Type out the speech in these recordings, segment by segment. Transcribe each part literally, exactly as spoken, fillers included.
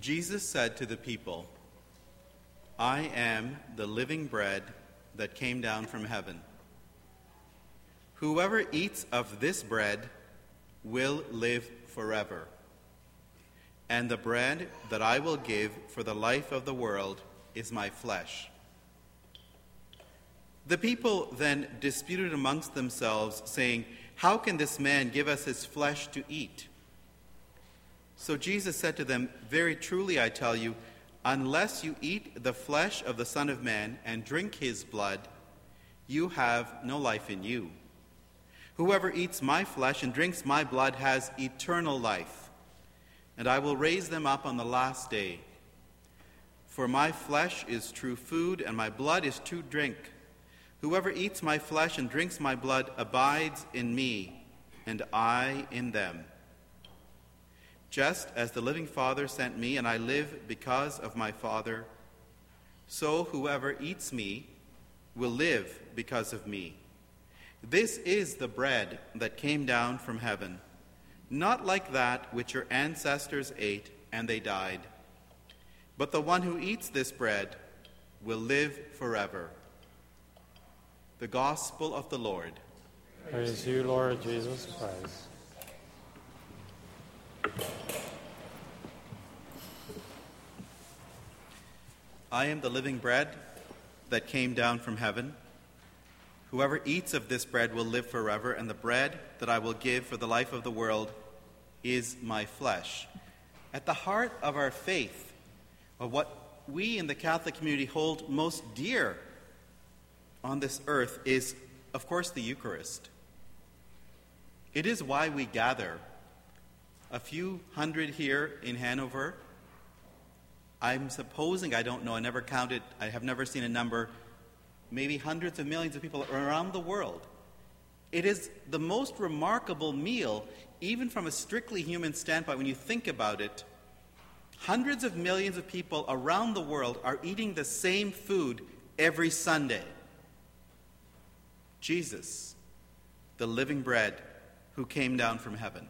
Jesus said to the people, "I am the living bread that came down from heaven. Whoever eats of this bread will live forever. And the bread that I will give for the life of the world is my flesh." The people then disputed amongst themselves, saying, "How can this man give us his flesh to eat?" So Jesus said to them, "Very truly I tell you, unless you eat the flesh of the Son of Man and drink his blood, you have no life in you. Whoever eats my flesh and drinks my blood has eternal life, and I will raise them up on the last day. For my flesh is true food, and my blood is true drink. Whoever eats my flesh and drinks my blood abides in me, and I in them. Just as the living Father sent me, and I live because of my Father, so whoever eats me will live because of me. This is the bread that came down from heaven, not like that which your ancestors ate and they died. But the one who eats this bread will live forever." The Gospel of the Lord. Praise you, Lord Jesus Christ. I am the living bread that came down from heaven. Whoever eats of this bread will live forever, and the bread that I will give for the life of the world is my flesh. At the heart of our faith, of what we in the Catholic community hold most dear on this earth, is, of course, the Eucharist. It is why we gather. A few hundred here in Hanover. I'm supposing, I don't know, I never counted, I have never seen a number, maybe hundreds of millions of people around the world. It is the most remarkable meal, even from a strictly human standpoint, when you think about it. Hundreds of millions of people around the world are eating the same food every Sunday. Jesus, the living bread who came down from heaven.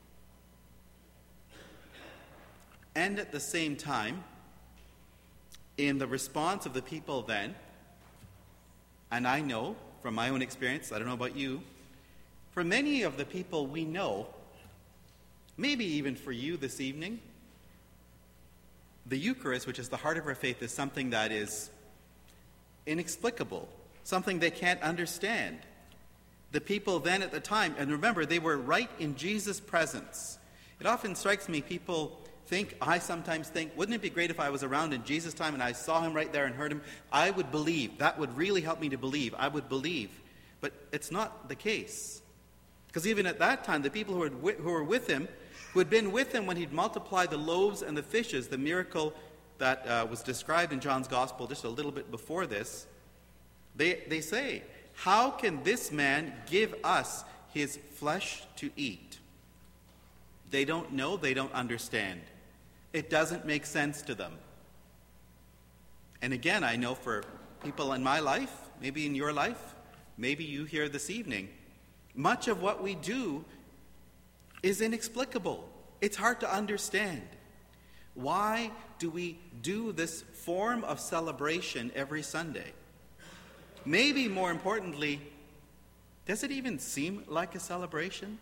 And at the same time, in the response of the people then, and I know from my own experience, I don't know about you, for many of the people we know, maybe even for you this evening, the Eucharist, which is the heart of our faith, is something that is inexplicable, something they can't understand. The people then at the time, and remember, they were right in Jesus' presence. It often strikes me, people think, I sometimes think, wouldn't it be great if I was around in Jesus' time and I saw him right there and heard him? I would believe. That would really help me to believe. I would believe. But it's not the case. Because even at that time, the people who were, who were with him, who had been with him when he'd multiplied the loaves and the fishes, the miracle that uh, was described in John's Gospel just a little bit before this, they, they say, how can this man give us his flesh to eat? They don't know, they don't understand. It doesn't make sense to them. And again, I know for people in my life, maybe in your life, maybe you here this evening, much of what we do is inexplicable. It's hard to understand. Why do we do this form of celebration every Sunday? Maybe more importantly, does it even seem like a celebration?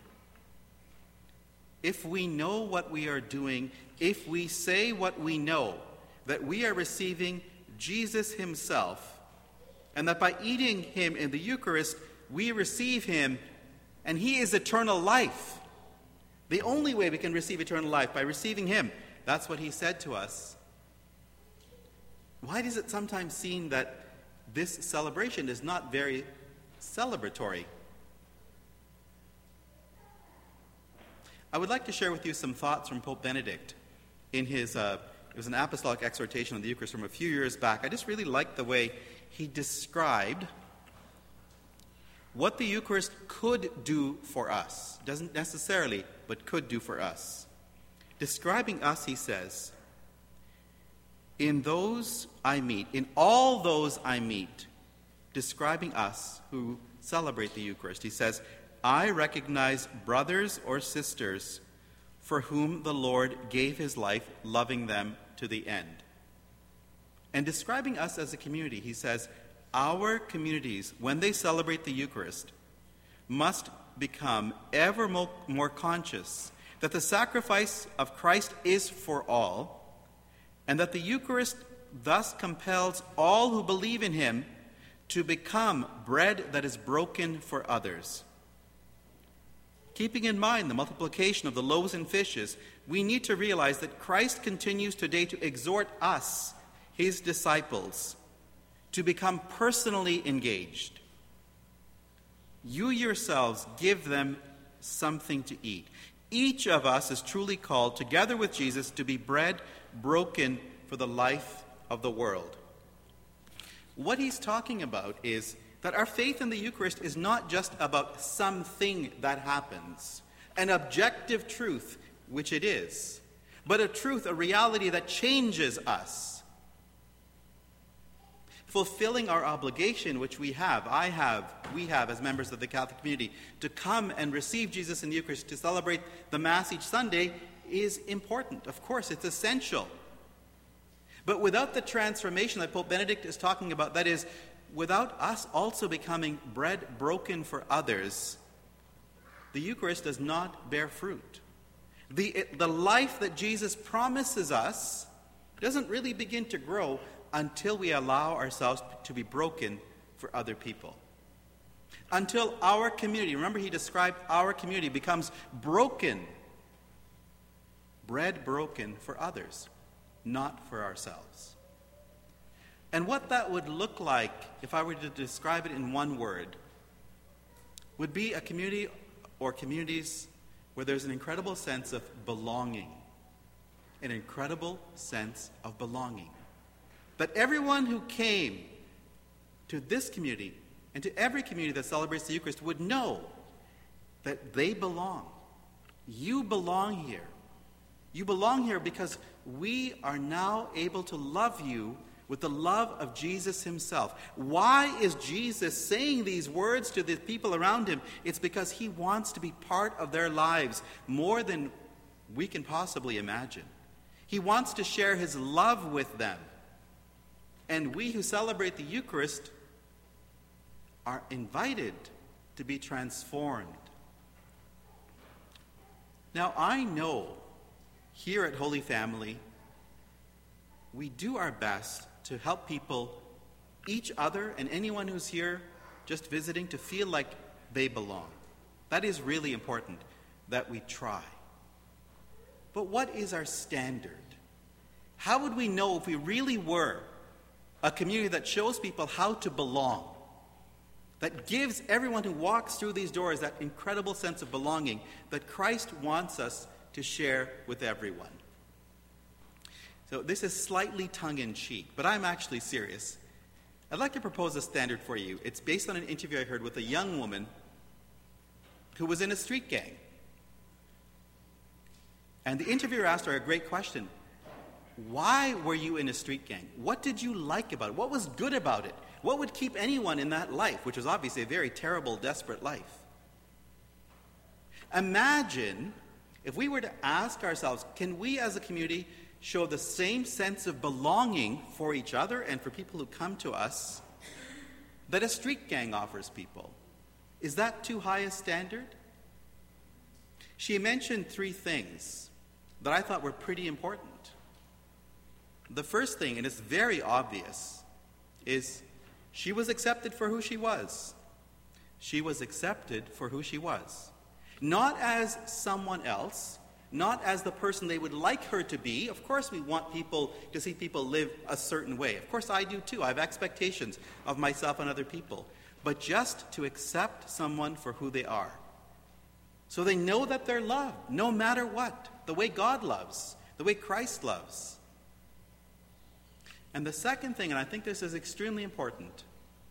If we know what we are doing, if we say what we know, that we are receiving Jesus himself, and that by eating him in the Eucharist, we receive him, and he is eternal life. The only way we can receive eternal life, by receiving him. That's what he said to us. Why does it sometimes seem that this celebration is not very celebratory? I would like to share with you some thoughts from Pope Benedict in his, uh, it was an apostolic exhortation on the Eucharist from a few years back. I just really liked the way he described what the Eucharist could do for us. Doesn't necessarily, but could do for us. Describing us, he says, in those I meet, in all those I meet, describing us who celebrate the Eucharist, he says, I recognize brothers or sisters for whom the Lord gave his life, loving them to the end. And describing us as a community, he says, our communities, when they celebrate the Eucharist, must become ever mo- more conscious that the sacrifice of Christ is for all, and that the Eucharist thus compels all who believe in him to become bread that is broken for others. Keeping in mind the multiplication of the loaves and fishes, we need to realize that Christ continues today to exhort us, his disciples, to become personally engaged. You yourselves give them something to eat. Each of us is truly called, together with Jesus, to be bread broken for the life of the world. What he's talking about is that our faith in the Eucharist is not just about something that happens, an objective truth, which it is, but a truth, a reality that changes us. Fulfilling our obligation, which we have, I have, we have as members of the Catholic community, to come and receive Jesus in the Eucharist, to celebrate the Mass each Sunday, is important. Of course, it's essential. But without the transformation that Pope Benedict is talking about, that is, without us also becoming bread broken for others, the Eucharist does not bear fruit. The, the life that Jesus promises us doesn't really begin to grow until we allow ourselves to be broken for other people. Until our community, remember he described our community, becomes broken, bread broken for others, not for ourselves. And what that would look like, if I were to describe it in one word, would be a community or communities where there's an incredible sense of belonging, an incredible sense of belonging. That everyone who came to this community and to every community that celebrates the Eucharist would know that they belong. You belong here. You belong here because we are now able to love you with the love of Jesus himself. Why is Jesus saying these words to the people around him? It's because he wants to be part of their lives more than we can possibly imagine. He wants to share his love with them. And we who celebrate the Eucharist are invited to be transformed. Now, I know here at Holy Family, we do our best to help people, each other and anyone who's here just visiting, to feel like they belong. That is really important, that we try. But what is our standard? How would we know if we really were a community that shows people how to belong, that gives everyone who walks through these doors that incredible sense of belonging that Christ wants us to share with everyone? So this is slightly tongue-in-cheek, but I'm actually serious. I'd like to propose a standard for you. It's based on an interview I heard with a young woman who was in a street gang. And the interviewer asked her a great question. Why were you in a street gang? What did you like about it? What was good about it? What would keep anyone in that life, which was obviously a very terrible, desperate life? Imagine if we were to ask ourselves, can we as a community show the same sense of belonging for each other and for people who come to us that a street gang offers people? Is that too high a standard? She mentioned three things that I thought were pretty important. The first thing, and it's very obvious, is she was accepted for who she was. She was accepted for who she was. Not as someone else, not as the person they would like her to be. Of course we want people to see people live a certain way. Of course I do too. I have expectations of myself and other people. But just to accept someone for who they are. So they know that they're loved, no matter what. The way God loves, the way Christ loves. And the second thing, and I think this is extremely important,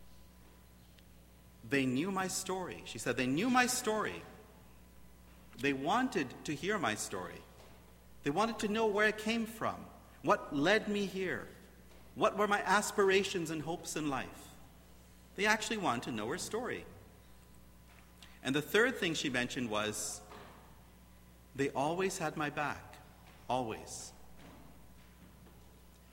they knew my story. She said they knew my story. They wanted to hear my story. They wanted to know where I came from, what led me here, what were my aspirations and hopes in life. They actually wanted to know her story. And the third thing she mentioned was, they always had my back. Always.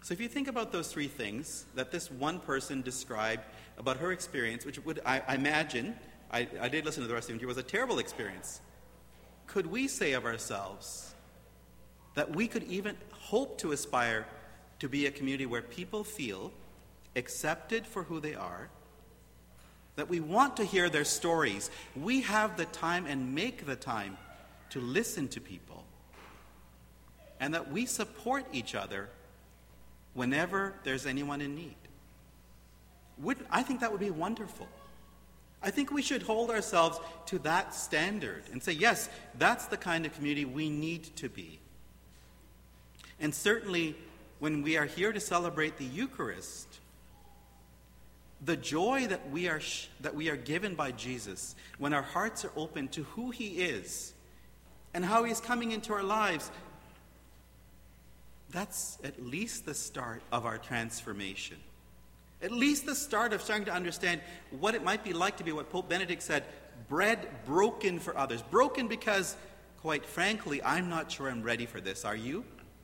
So if you think about those three things that this one person described about her experience, which would, I, I imagine, I, I did listen to the rest of it, it was a terrible experience. Could we say of ourselves that we could even hope to aspire to be a community where people feel accepted for who they are, that we want to hear their stories, we have the time and make the time to listen to people, and that we support each other whenever there's anyone in need? Would, I think that would be wonderful. I think we should hold ourselves to that standard and say, yes, that's the kind of community we need to be. And certainly, when we are here to celebrate the Eucharist, the joy that we are sh- that we are given by Jesus, when our hearts are open to who he is and how he is coming into our lives, that's at least the start of our transformation. At least the start of starting to understand what it might be like to be what Pope Benedict said, bread broken for others. Broken because, quite frankly, I'm not sure I'm ready for this. Are you?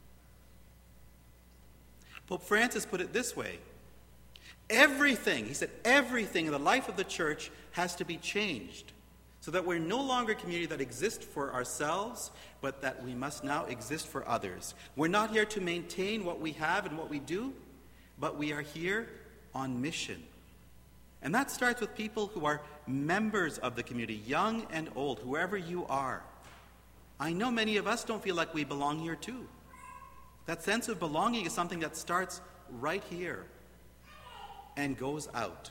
Pope Francis put it this way. Everything, he said, everything in the life of the church has to be changed so that we're no longer a community that exists for ourselves, but that we must now exist for others. We're not here to maintain what we have and what we do, but we are here on mission. And that starts with people who are members of the community, young and old, whoever you are. I know many of us don't feel like we belong here too. That sense of belonging is something that starts right here and goes out.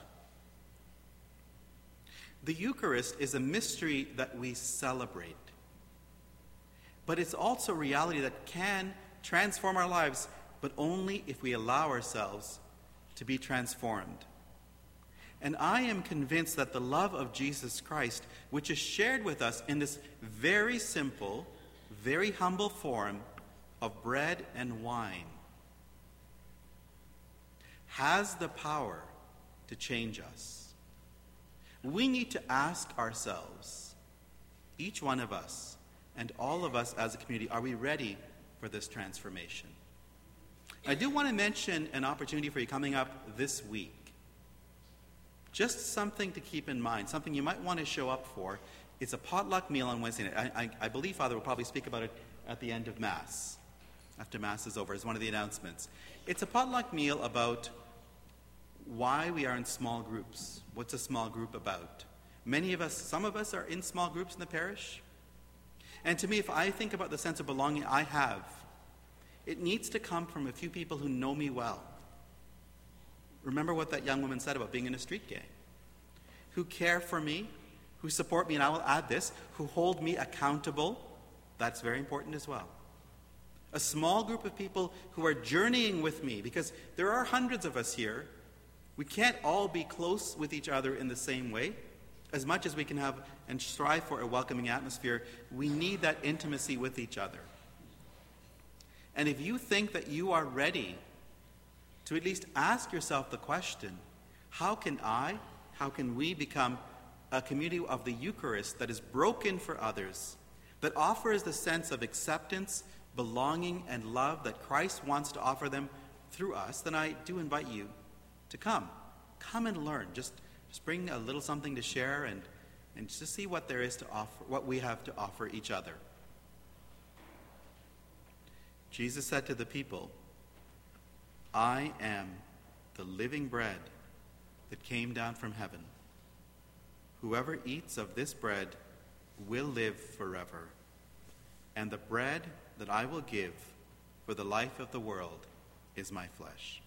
The Eucharist is a mystery that we celebrate. But it's also a reality that can transform our lives, but only if we allow ourselves to be transformed. And I am convinced that the love of Jesus Christ, which is shared with us in this very simple, very humble form of bread and wine, has the power to change us. We need to ask ourselves, each one of us, and all of us as a community, are we ready for this transformation? I do want to mention an opportunity for you coming up this week. Just something to keep in mind, something you might want to show up for. It's a potluck meal on Wednesday night. I, I, I believe Father will probably speak about it at the end of Mass, after Mass is over, as one of the announcements. It's a potluck meal about why we are in small groups. What's a small group about? Many of us, some of us are in small groups in the parish. And to me, if I think about the sense of belonging I have, it needs to come from a few people who know me well. Remember what that young woman said about being in a street gang. Who care for me, who support me, and I will add this, who hold me accountable. That's very important as well. A small group of people who are journeying with me, because there are hundreds of us here. We can't all be close with each other in the same way. As much as we can have and strive for a welcoming atmosphere, we need that intimacy with each other. And if you think that you are ready to at least ask yourself the question, how can I, how can we become a community of the Eucharist that is broken for others, that offers the sense of acceptance, belonging, and love that Christ wants to offer them through us, then I do invite you to come. Come and learn. Just, just bring a little something to share and, and just see what there is to offer, what we have to offer each other. Jesus said to the people, I am the living bread that came down from heaven. Whoever eats of this bread will live forever. And the bread that I will give for the life of the world is my flesh.